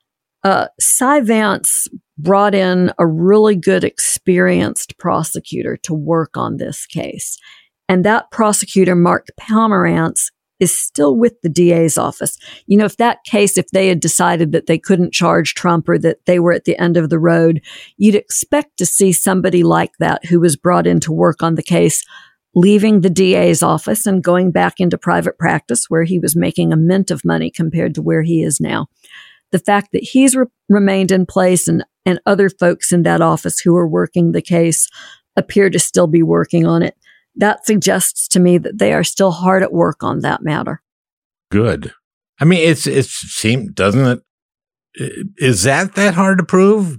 Cy Vance brought in a really good, experienced prosecutor to work on this case. And that prosecutor, Mark Pomerantz, is still with the DA's office. If they had decided that they couldn't charge Trump or that they were at the end of the road, you'd expect to see somebody like that who was brought in to work on the case leaving the DA's office and going back into private practice where he was making a mint of money compared to where he is now. The fact that he's remained in place and other folks in that office who are working the case appear to still be working on it, that suggests to me that they are still hard at work on that matter. Good. I mean, doesn't it? Is that hard to prove?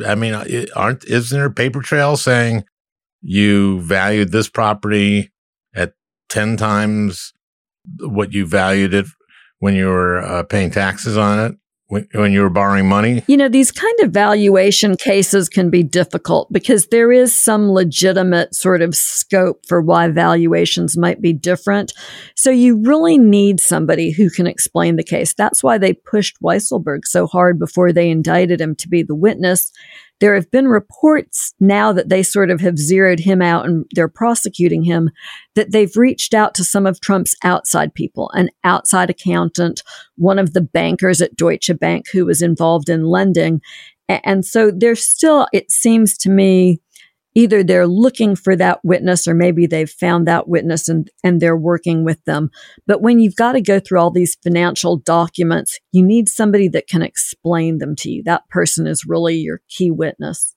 Isn't there a paper trail saying you valued this property at 10 times what you valued it when you were paying taxes on it, when you were borrowing money? These kind of valuation cases can be difficult because there is some legitimate sort of scope for why valuations might be different. So you really need somebody who can explain the case. That's why they pushed Weisselberg so hard before they indicted him to be the witness. There have been reports now that they sort of have zeroed him out and they're prosecuting him, that they've reached out to some of Trump's outside people, an outside accountant, one of the bankers at Deutsche Bank who was involved in lending. And so there's still, it seems to me, either they're looking for that witness or maybe they've found that witness and they're working with them. But when you've got to go through all these financial documents, you need somebody that can explain them to you. That person is really your key witness.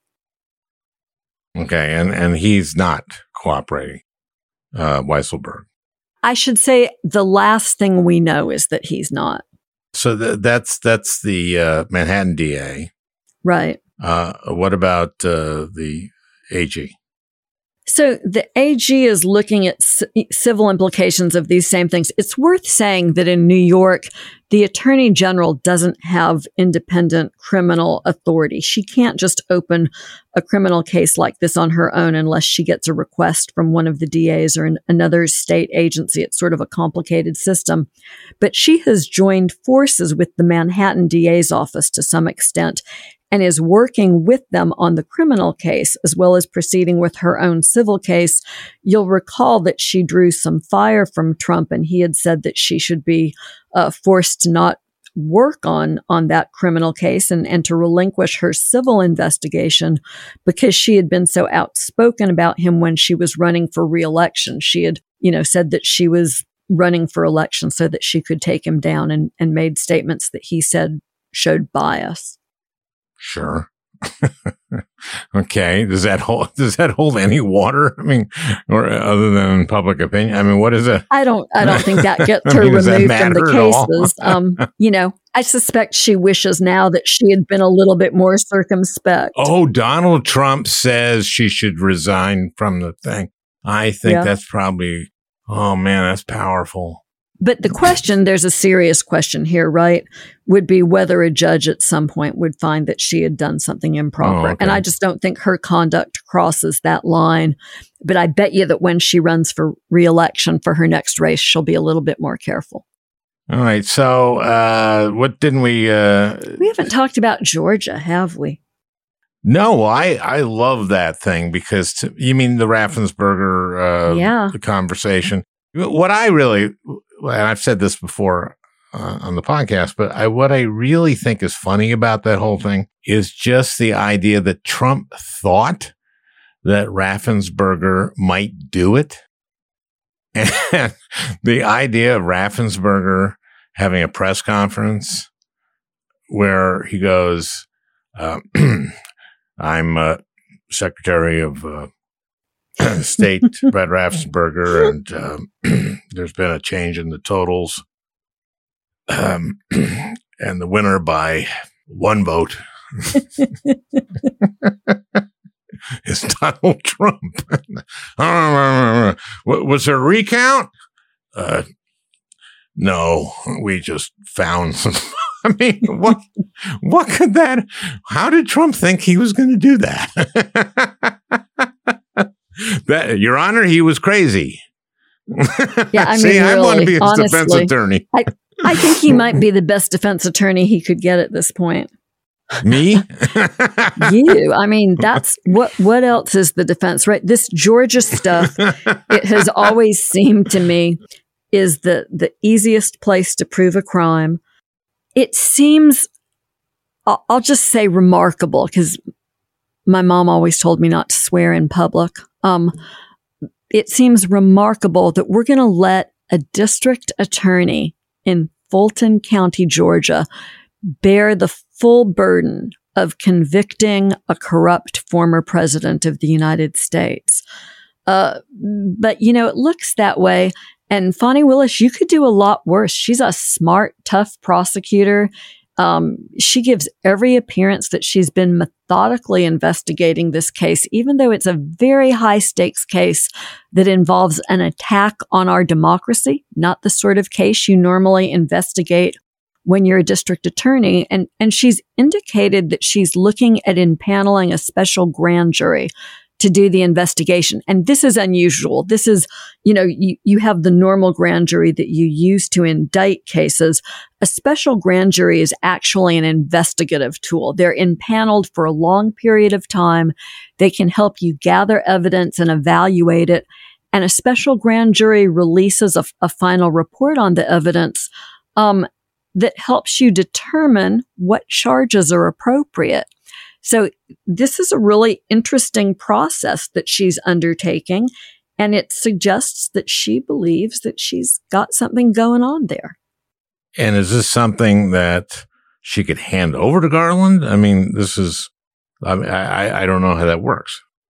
Okay. And he's not cooperating, Weisselberg. I should say the last thing we know is that he's not. So that's the Manhattan DA. Right. What about the AG? So the AG is looking at civil implications of these same things. It's worth saying that in New York, the Attorney General doesn't have independent criminal authority. She can't just open a criminal case like this on her own unless she gets a request from one of the DAs or another state agency. It's sort of a complicated system. But she has joined forces with the Manhattan DA's office to some extent, and is working with them on the criminal case as well as proceeding with her own civil case. You'll recall that she drew some fire from Trump, and he had said that she should be forced to not work on that criminal case and to relinquish her civil investigation because she had been so outspoken about him when she was running for re-election. She had, said that she was running for election so that she could take him down and made statements that he said showed bias. Sure. Okay. Does that hold any water? I mean, or other than public opinion? I mean, what is it? I don't think that gets her removed from the cases. I suspect she wishes now that she had been a little bit more circumspect. Oh, Donald Trump says she should resign from the thing. I think that's probably, oh man, that's powerful. But the question, there's a serious question here, right, would be whether a judge at some point would find that she had done something improper. And I just don't think her conduct crosses that line. But I bet you that when she runs for re-election for her next race, she'll be a little bit more careful. All right. So what didn't we... We haven't talked about Georgia, have we? No, I love that thing because you mean the Raffensperger the conversation. What I really... and I've said this before on the podcast, but what I really think is funny about that whole thing is just the idea that Trump thought that Raffensperger might do it. And the idea of Raffensperger having a press conference where he goes, I'm Secretary of State Brad Raffensperger, and there's been a change in the totals, and the winner by one vote is Donald Trump. Was there a recount? No, we just found some. I mean, what could that? How did Trump think he was going to do that? That, Your Honor, he was crazy. Yeah, I mean, See, really, I want to be his honestly, defense attorney. I think he might be the best defense attorney he could get at this point. Me? You. I mean, that's what else is the defense, right? This Georgia stuff, it has always seemed to me, is the easiest place to prove a crime. It seems, I'll just say remarkable, because my mom always told me not to swear in public. It seems remarkable that we're going to let a district attorney in Fulton County, Georgia, bear the full burden of convicting a corrupt former president of the United States. But, it looks that way. And Fani Willis, you could do a lot worse. She's a smart, tough prosecutor. She gives every appearance that she's been methodically investigating this case, even though it's a very high stakes case that involves an attack on our democracy, not the sort of case you normally investigate when you're a district attorney. And she's indicated that she's looking at impaneling a special grand jury to do the investigation. And this is unusual. This is, you have the normal grand jury that you use to indict cases. A special grand jury is actually an investigative tool. They're impaneled for a long period of time. They can help you gather evidence and evaluate it. And a special grand jury releases a final report on the evidence that helps you determine what charges are appropriate. So this is a really interesting process that she's undertaking, and it suggests that she believes that she's got something going on there. And is this something that she could hand over to Garland? I mean, I don't know how that works.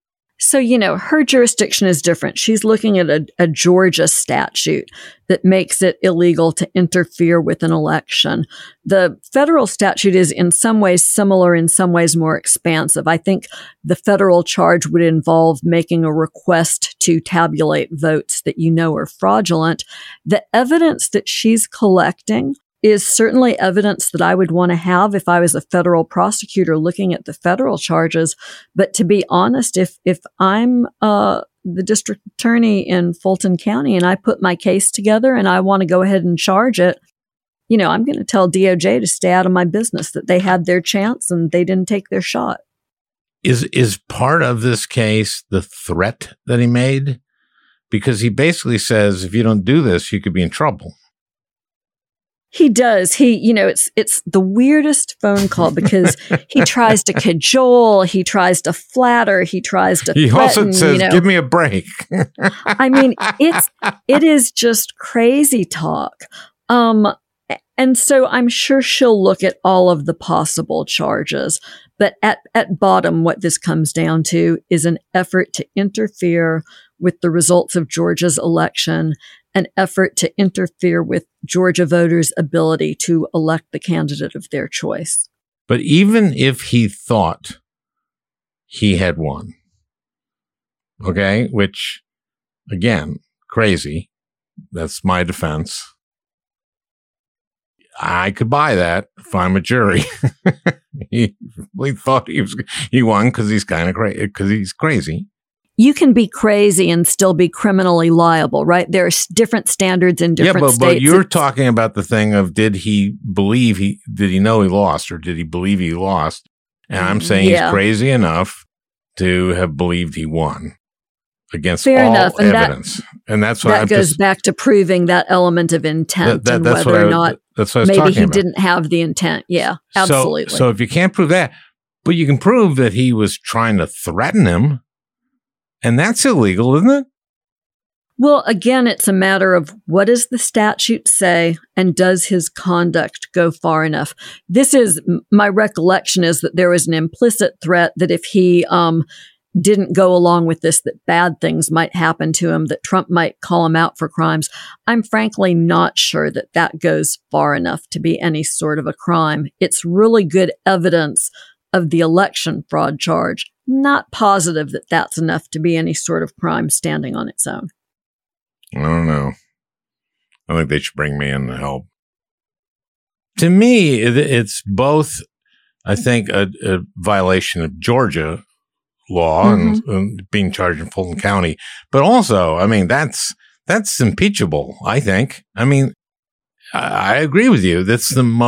So, her jurisdiction is different. She's looking at a Georgia statute that makes it illegal to interfere with an election. The federal statute is in some ways similar, in some ways more expansive. I think the federal charge would involve making a request to tabulate votes that are fraudulent. The evidence that she's collecting is certainly evidence that I would want to have if I was a federal prosecutor looking at the federal charges. But to be honest, if I'm the district attorney in Fulton County and I put my case together and I want to go ahead and charge it, I'm going to tell DOJ to stay out of my business, that they had their chance and they didn't take their shot. Is part of this case the threat that he made? Because he basically says, if you don't do this, you could be in trouble. He does. It's the weirdest phone call because he tries to cajole, he tries to flatter, he tries to threaten. He also says, give me a break. I mean, it is just crazy talk. And so I'm sure she'll look at all of the possible charges. But at bottom, what this comes down to is an effort to interfere with the results of Georgia's election, an effort to interfere with Georgia voters' ability to elect the candidate of their choice. But even if he thought he had won, okay, which, again, crazy, that's my defense. I could buy that if I'm a jury. He thought he won because he's kind of crazy, because he's crazy. You can be crazy and still be criminally liable, right? There are different standards in different states. But you're talking about the thing of did he know he lost, or did he believe he lost? And I'm saying he's crazy enough to have believed he won against all evidence. And that's what that goes back to proving that element of intent and whether or not maybe he didn't have the intent. Yeah, absolutely. So if you can't prove that, but you can prove that he was trying to threaten him. And that's illegal, isn't it? Well, again, it's a matter of what does the statute say and does his conduct go far enough? My recollection is that there was an implicit threat that if he didn't go along with this, that bad things might happen to him, that Trump might call him out for crimes. I'm frankly not sure that goes far enough to be any sort of a crime. It's really good evidence of the election fraud charge. Not positive that that's enough to be any sort of crime standing on its own. I don't know. I think they should bring me in to help. To me, it's both, I think, a violation of Georgia law and being charged in Fulton County. But also, I mean, that's impeachable, I think. I mean, I agree with you. That's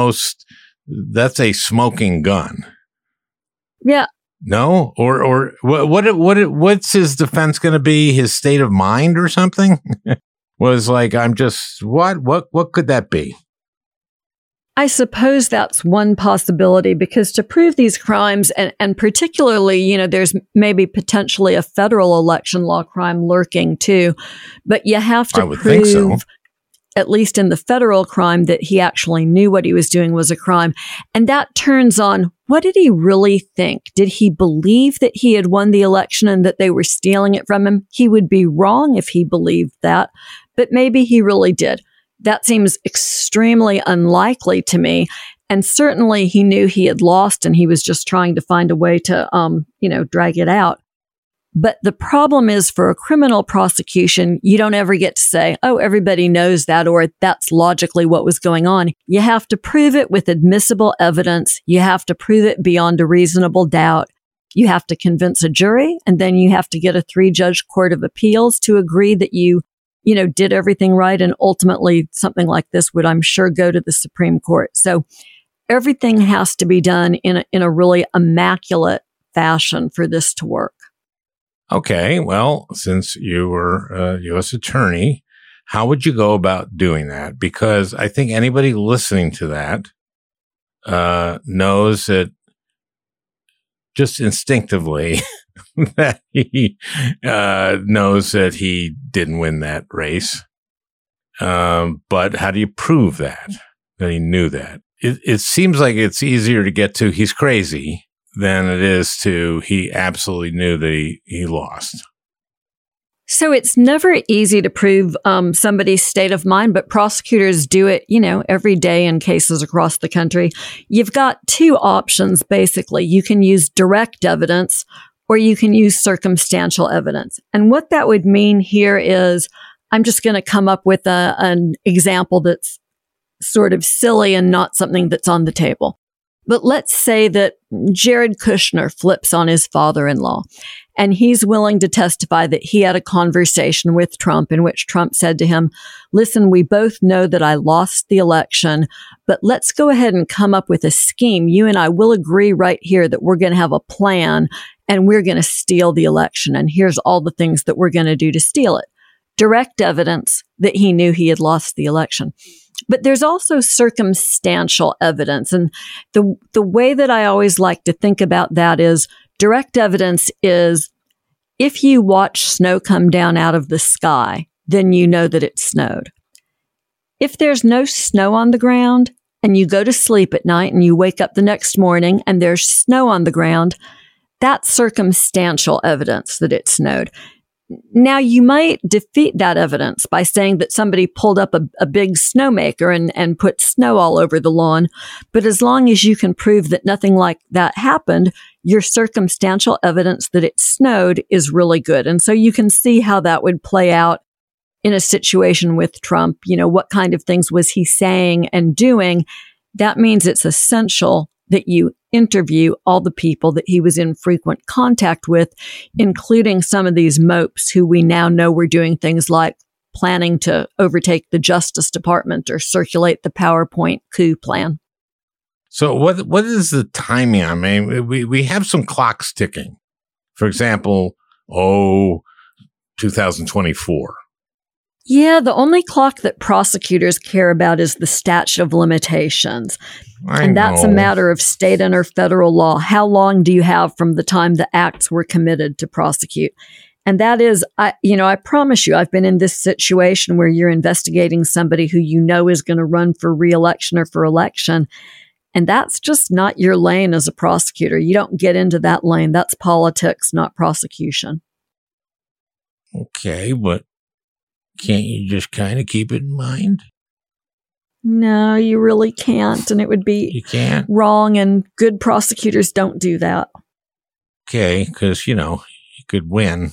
a smoking gun. Yeah. No, or what's his defense going to be? His state of mind or something? Was like, I'm just what could that be? I suppose that's one possibility, because to prove these crimes, and particularly, there's maybe potentially a federal election law crime lurking too, but you have to prove, think so, at least in the federal crime, that he actually knew what he was doing was a crime. And that turns on, what did he really think? Did he believe that he had won the election and that they were stealing it from him? He would be wrong if he believed that, but maybe he really did. That seems extremely unlikely to me. And certainly he knew he had lost and he was just trying to find a way to, drag it out. But the problem is, for a criminal prosecution, you don't ever get to say, oh, everybody knows that, or that's logically what was going on. You have to prove it with admissible evidence. You have to prove it beyond a reasonable doubt. You have to convince a jury, and then you have to get a 3-judge court of appeals to agree that you did everything right. And ultimately, something like this would, I'm sure, go to the Supreme Court. So everything has to be done in a really immaculate fashion for this to work. Okay, well, since you were a U.S. attorney, how would you go about doing that? Because I think anybody listening to that knows that just instinctively that he knows that he didn't win that race. But how do you prove that he knew that? It seems like it's easier to get to he's crazy than it is to he absolutely knew that he lost. So it's never easy to prove somebody's state of mind, but prosecutors do it, every day in cases across the country. You've got two options, basically. You can use direct evidence or you can use circumstantial evidence. And what that would mean here is, I'm just going to come up with an example that's sort of silly and not something that's on the table. But let's say that Jared Kushner flips on his father-in-law, and he's willing to testify that he had a conversation with Trump in which Trump said to him, listen, we both know that I lost the election, but let's go ahead and come up with a scheme. You and I will agree right here that we're going to have a plan and we're going to steal the election. And here's all the things that we're going to do to steal it. Direct evidence that he knew he had lost the election. But there's also circumstantial evidence. And the way that I always like to think about that is direct evidence is if you watch snow come down out of the sky, then you know that it snowed. If there's no snow on the ground and you go to sleep at night and you wake up the next morning and there's snow on the ground, that's circumstantial evidence that it snowed. Now, you might defeat that evidence by saying that somebody pulled up a big snowmaker and put snow all over the lawn. But as long as you can prove that nothing like that happened, your circumstantial evidence that it snowed is really good. And so you can see how that would play out in a situation with Trump. What kind of things was he saying and doing? That means it's essential that you interview all the people that he was in frequent contact with, including some of these mopes who we now know were doing things like planning to overtake the Justice Department or circulate the PowerPoint coup plan. So what is the timing? I mean, we have some clocks ticking. For example, 2024. Yeah, the only clock that prosecutors care about is the statute of limitations. And that's a matter of state and or federal law. How long do you have from the time the acts were committed to prosecute? And that is, I promise you, I've been in this situation where you're investigating somebody who you know is going to run for re-election or for election. And that's just not your lane as a prosecutor. You don't get into that lane. That's politics, not prosecution. Okay, but can't you just kind of keep it in mind? No, you really can't. And it would be wrong. And good prosecutors don't do that. Okay, because, you could win.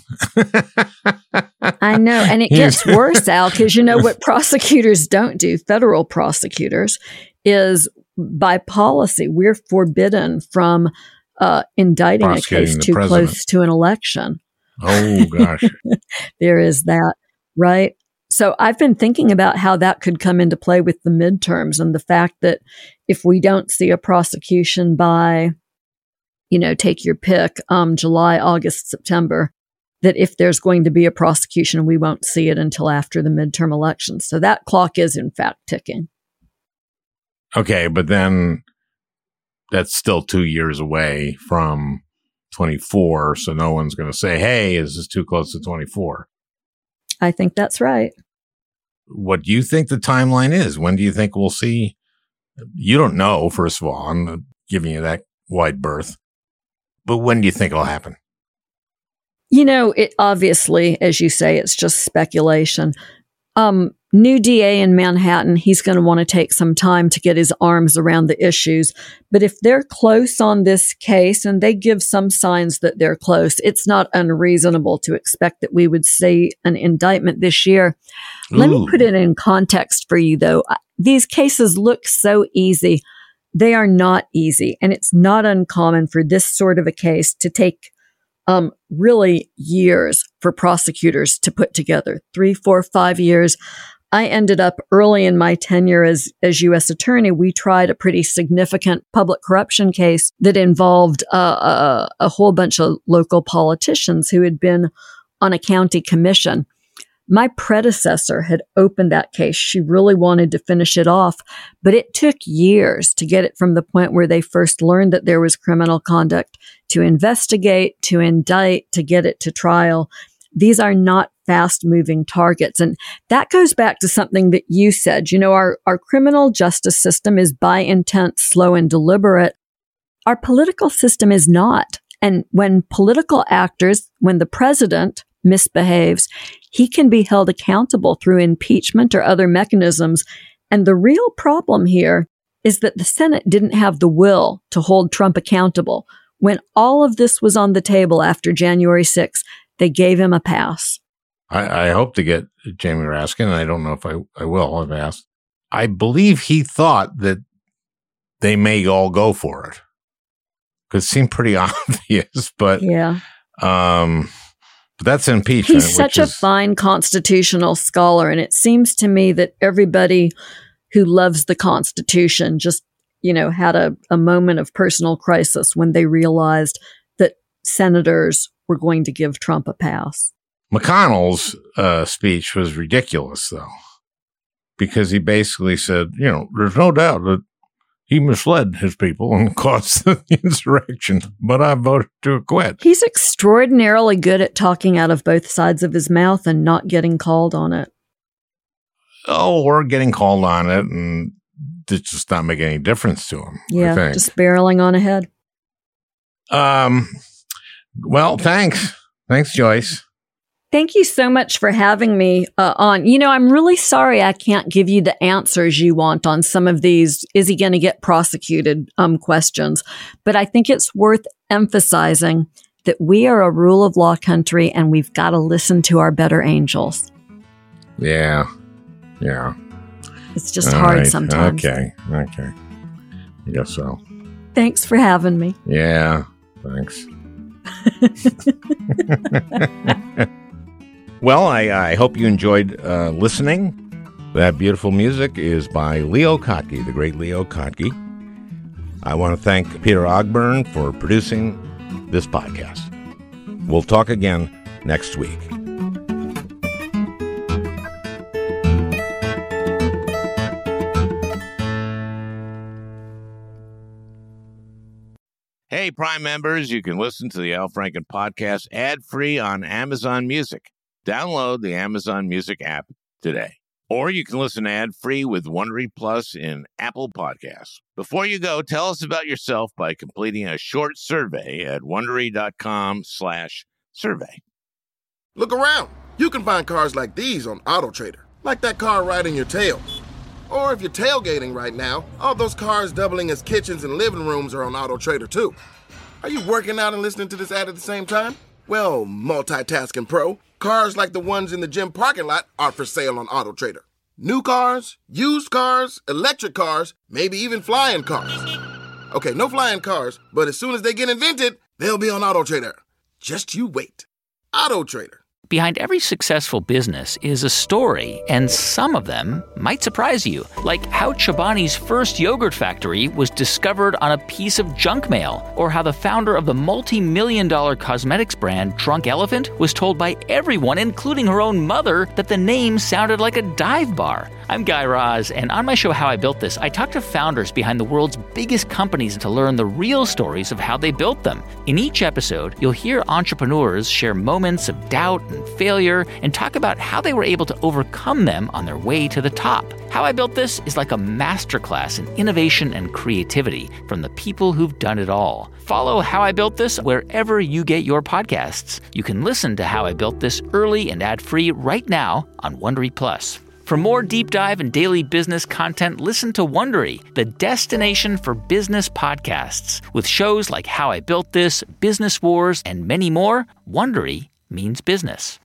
I know. And it gets worse, Al, because what prosecutors don't do, federal prosecutors, is by policy, we're forbidden from indicting a case too close to an election. Oh, gosh. There is that. Right. So I've been thinking about how that could come into play with the midterms and the fact that if we don't see a prosecution by, take your pick, July, August, September, that if there's going to be a prosecution, we won't see it until after the midterm elections. So that clock is in fact ticking. Okay, but then that's still 2 years away from 24. So no one's going to say, hey, is this too close to 24? I think that's right. What do you think the timeline is? When do you think we'll see? You don't know, first of all. I'm giving you that wide berth. But when do you think it'll happen? It obviously, as you say, it's just speculation. New DA in Manhattan, he's going to want to take some time to get his arms around the issues. But if they're close on this case, and they give some signs that they're close, it's not unreasonable to expect that we would see an indictment this year. Ooh. Let me put it in context for you, though. These cases look so easy. They are not easy. And it's not uncommon for this sort of a case to take really years for prosecutors to put together, 3, 4, 5 years. I ended up early in my tenure as U.S. attorney. We tried a pretty significant public corruption case that involved a whole bunch of local politicians who had been on a county commission. My predecessor had opened that case. She really wanted to finish it off, but it took years to get it from the point where they first learned that there was criminal conduct to investigate, to indict, to get it to trial. These are not fast-moving targets. And that goes back to something that you said. Our criminal justice system is by intent slow and deliberate. our political system is not. And when political actors, when the president misbehaves, he can be held accountable through impeachment or other mechanisms. And the real problem here is that the Senate didn't have the will to hold Trump accountable. When all of this was on the table after January 6th, they gave him a pass. I hope to get Jamie Raskin, and I don't know if I will. I've asked. I believe he thought that they may all go for it. Because it seemed pretty obvious, but yeah. But that's impeachment. He's such a fine constitutional scholar, and it seems to me that everybody who loves the Constitution just, had a moment of personal crisis when they realized that senators were going to give Trump a pass. McConnell's speech was ridiculous, though, because he basically said, there's no doubt that he misled his people and caused the insurrection, but I voted to acquit. He's extraordinarily good at talking out of both sides of his mouth and not getting called on it. Oh, or getting called on it, and it's just not making any difference to him. Yeah, I think. Just barreling on ahead. Well, thanks. Thanks, Joyce. Thank you so much for having me on. I'm really sorry I can't give you the answers you want on some of these, is he going to get prosecuted questions. But I think it's worth emphasizing that we are a rule of law country and we've got to listen to our better angels. Yeah. It's just hard sometimes. Okay. I guess so. Thanks for having me. Yeah, thanks. Well, I hope you enjoyed listening. That beautiful music is by Leo Kottke, the great Leo Kottke. I want to thank Peter Ogburn for producing this podcast. We'll talk again next week. Hey, Prime members, you can listen to the Al Franken podcast ad-free on Amazon Music. Download the Amazon Music app today. Or you can listen ad-free with Wondery Plus in Apple Podcasts. Before you go, tell us about yourself by completing a short survey at Wondery.com/survey. Look around. You can find cars like these on AutoTrader, like that car riding your tail. Or if you're tailgating right now, all those cars doubling as kitchens and living rooms are on AutoTrader too. Are you working out and listening to this ad at the same time? Well, multitasking pro, cars like the ones in the gym parking lot are for sale on AutoTrader. New cars, used cars, electric cars, maybe even flying cars. Okay, no flying cars, but as soon as they get invented, they'll be on AutoTrader. Just you wait. AutoTrader. Behind every successful business is a story, and some of them might surprise you. Like how Chobani's first yogurt factory was discovered on a piece of junk mail, or how the founder of the multi-million-dollar cosmetics brand Drunk Elephant was told by everyone, including her own mother, that the name sounded like a dive bar. I'm Guy Raz, and on my show How I Built This, I talk to founders behind the world's biggest companies to learn the real stories of how they built them. In each episode, you'll hear entrepreneurs share moments of doubt and failure and talk about how they were able to overcome them on their way to the top. How I Built This is like a masterclass in innovation and creativity from the people who've done it all. Follow How I Built This wherever you get your podcasts. You can listen to How I Built This early and ad-free right now on Wondery Plus. For more deep dive and daily business content, listen to Wondery, the destination for business podcasts. With shows like How I Built This, Business Wars, and many more, Wondery means business.